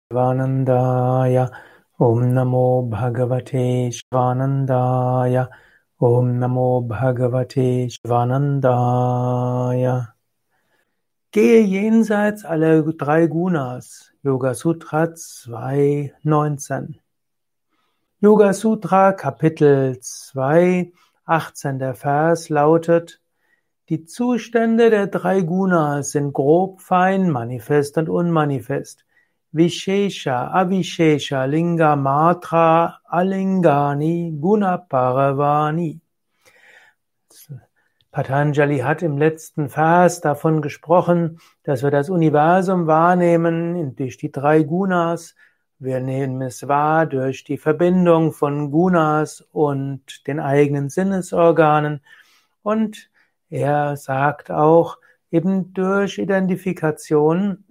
Shivanandaya. Om Namo Bhagavate Shivanandaya. Om Namo Bhagavate Shivanandaya. Gehe jenseits aller drei Gunas. Yoga Sutra 2.19. Yoga Sutra Kapitel 2, 18. Vers lautet: Die Zustände der drei Gunas sind grob, fein, manifest und unmanifest. Vishesha, Avishesha, Linga, Matra, Alingani, Guna, Paravani. Patanjali hat im letzten Vers davon gesprochen, dass wir das Universum wahrnehmen durch die drei Gunas. Wir nehmen es wahr durch die Verbindung von Gunas und den eigenen Sinnesorganen. Und er sagt auch, eben durch Identifikation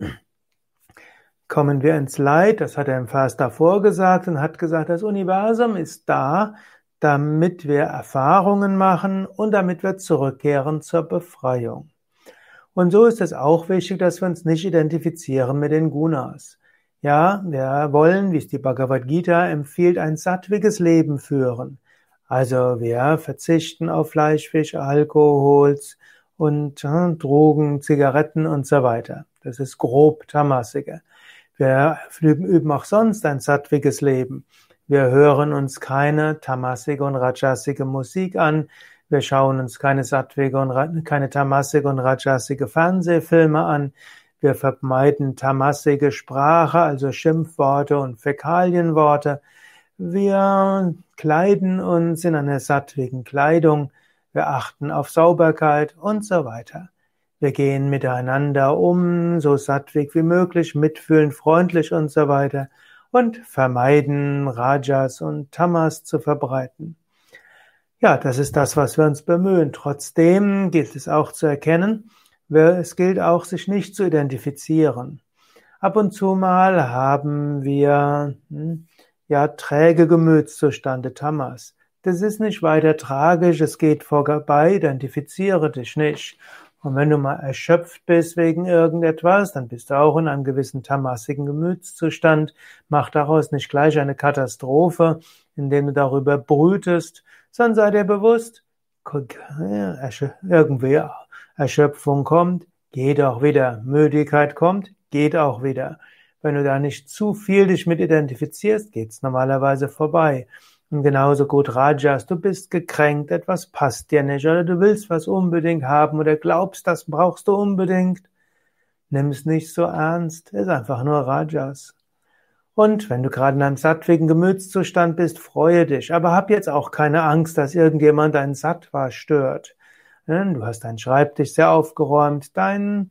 kommen wir ins Leid. Das hat er im Vers davor gesagt und hat gesagt, das Universum ist da, damit wir Erfahrungen machen und damit wir zurückkehren zur Befreiung. Und so ist es auch wichtig, dass wir uns nicht identifizieren mit den Gunas. Ja, wir wollen, wie es die Bhagavad Gita empfiehlt, ein sattwiges Leben führen. Also wir verzichten auf Fleisch, Fisch, Alkohol und Drogen, Zigaretten und so weiter. Das ist grob Tamasika. Wir üben auch sonst ein sattwiges Leben. Wir hören uns keine tamasige und rajasige Musik an. Wir schauen uns keine tamasige und rajasige Fernsehfilme an. Wir vermeiden tamasige Sprache, also Schimpfworte und Fäkalienworte. Wir kleiden uns in einer sattwigen Kleidung. Wir achten auf Sauberkeit und so weiter. Wir gehen miteinander um, so sattwig wie möglich, mitfühlend, freundlich und so weiter. Und vermeiden, Rajas und Tamas zu verbreiten. Ja, das ist das, was wir uns bemühen. Trotzdem gilt es auch zu erkennen, es gilt auch, sich nicht zu identifizieren. Ab und zu mal haben wir träge Gemütszustände, Tamas. Das ist nicht weiter tragisch, es geht vorbei, identifiziere dich nicht. Und wenn du mal erschöpft bist wegen irgendetwas, dann bist du auch in einem gewissen tamasigen Gemütszustand. Mach daraus nicht gleich eine Katastrophe, indem du darüber brütest, sondern sei dir bewusst, irgendwie Erschöpfung kommt, geht auch wieder. Müdigkeit kommt, geht auch wieder. Wenn du da nicht zu viel dich mit identifizierst, geht's normalerweise vorbei. Und genauso gut Rajas, du bist gekränkt, etwas passt dir nicht oder du willst was unbedingt haben oder glaubst, das brauchst du unbedingt. Nimm es nicht so ernst, ist einfach nur Rajas. Und wenn du gerade in einem sattwigen Gemütszustand bist, freue dich, aber hab jetzt auch keine Angst, dass irgendjemand deinen Sattva stört. Du hast deinen Schreibtisch sehr aufgeräumt, dein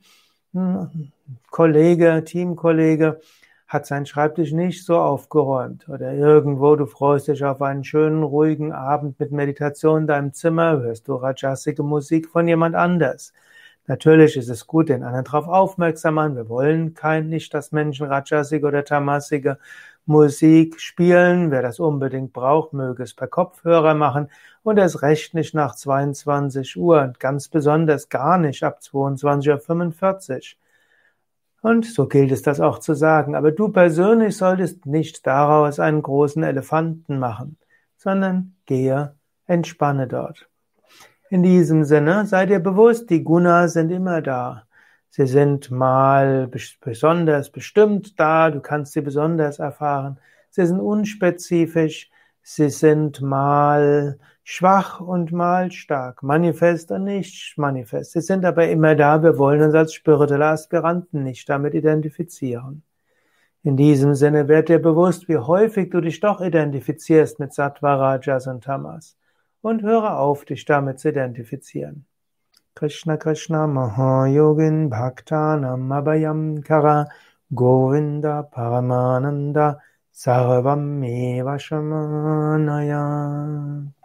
Teamkollege hat seinen Schreibtisch nicht so aufgeräumt oder irgendwo, du freust dich auf einen schönen, ruhigen Abend mit Meditation in deinem Zimmer, hörst du rajasige Musik von jemand anders. Natürlich ist es gut, den anderen darauf aufmerksam machen. Wir wollen nicht, dass Menschen rajasige oder tamasige Musik spielen. Wer das unbedingt braucht, möge es per Kopfhörer machen und erst recht nicht nach 22 Uhr und ganz besonders gar nicht ab 22:45 Uhr. Und so gilt es, das auch zu sagen. Aber du persönlich solltest nicht daraus einen großen Elefanten machen, sondern entspanne dort. In diesem Sinne, sei dir bewusst, die Gunas sind immer da. Sie sind mal besonders bestimmt da, du kannst sie besonders erfahren. Sie sind unspezifisch, sie sind mal schwach und mal stark, manifest und nicht manifest. Sie sind aber immer da, wir wollen uns als spirituelle Aspiranten nicht damit identifizieren. In diesem Sinne werd dir bewusst, wie häufig du dich doch identifizierst mit Sattva, Rajas und Tamas. Und höre auf, dich damit zu identifizieren. Krishna Krishna Mahayogin Bhaktanam Abhayam Kara Govinda Paramananda Sarvam Eva Shamanaya.